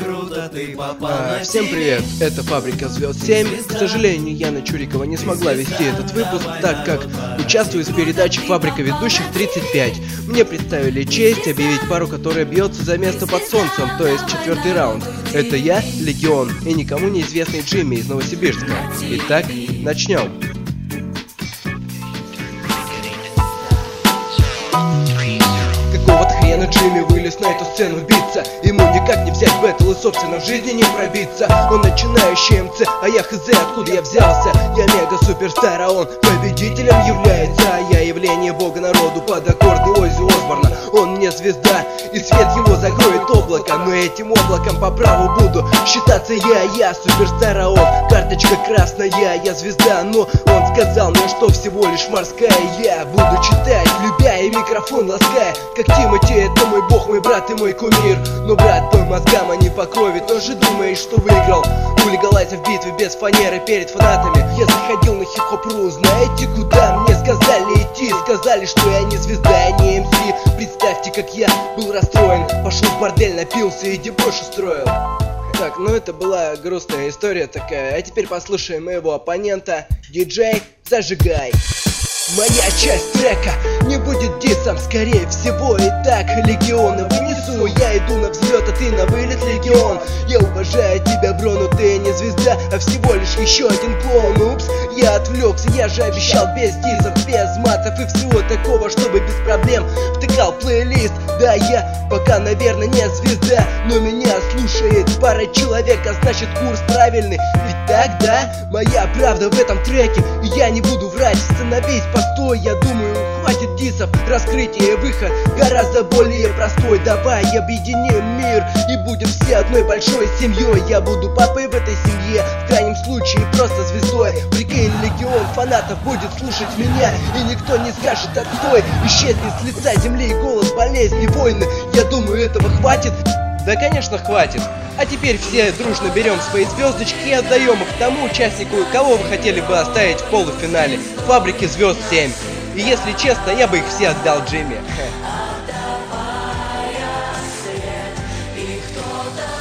круто ты попал на Всем привет, это Фабрика Звезд 7. К сожалению, Яна Чурикова не смогла вести этот выпуск, так как участвует в передаче «Фабрика ведущих 35». Мне представили честь объявить пару, которая бьется за место под солнцем, то есть 4-й раунд. Это я, Легион, и никому неизвестный Джимми из Новосибирска. Итак, начнем. Какого-то хрена Джимми вылез на эту сцену биться. Ему никак не взять бэтл и, собственно, в жизни не пробиться. Он начинающий МЦ, а я хз, откуда я взялся. Я мега-суперстар, а он победителем является. А я явление бога народу под аккорды Оззи Осборна. Он мне звезда, и свет его закроет облако. Но этим облаком по праву буду считаться я суперстар, а он карточка красная. Я звезда, но он сказал мне, что всего лишь морская. Я буду читать, любя и микрофон лаская. Как Тимати, это мой бог, мой брат и мой кумир. Но брат по мозгам, а не по крови. Тоже думаешь, что выиграл? Улегалась в битве без фанеры перед фанатами. Я заходил на хип-хоп.ру, знаете куда мне сказали идти? Сказали, что я не звезда, я не МС. Представьте, как я был расстроен. Пошел в бордель, напился и дебош устроил. Так, ну это была грустная история такая. А теперь послушаем моего оппонента. Диджей, зажигай. Моя часть трека не будет дисом, скорее всего. Итак, легионы вынесу. Я иду на взлет, а ты на вылет, Легион. Я уважаю тебя, бро, но ты не звезда, а всего лишь еще один клоун. Упс, я отвлекся, я же обещал без дисов, без матов и всего такого, чтобы без проблем втыкал плейлист. Да, я пока, наверное, не звезда, но меня слушает пара человек, а значит курс правильный. Ведь так, да? Моя правда в этом треке, и я не буду врать. Становись постой, я думаю, хватит дисов. Раскрытие, выход гораздо более простой. Давай объединим мир и будем все одной большой семьей. Я буду папой в этой семье, в крайнем случае просто звездой. Прикинь, легион фанатов будет слушать меня, и никто не скажет отстой. Исчезнет с лица земли голос болезни, войны. Я думаю, этого хватит. Да, конечно, хватит. А теперь все дружно берем свои звездочки и отдаем их тому участнику, кого вы хотели бы оставить в полуфинале Фабрики Звезд 7. И если честно, я бы их все отдал Джимми.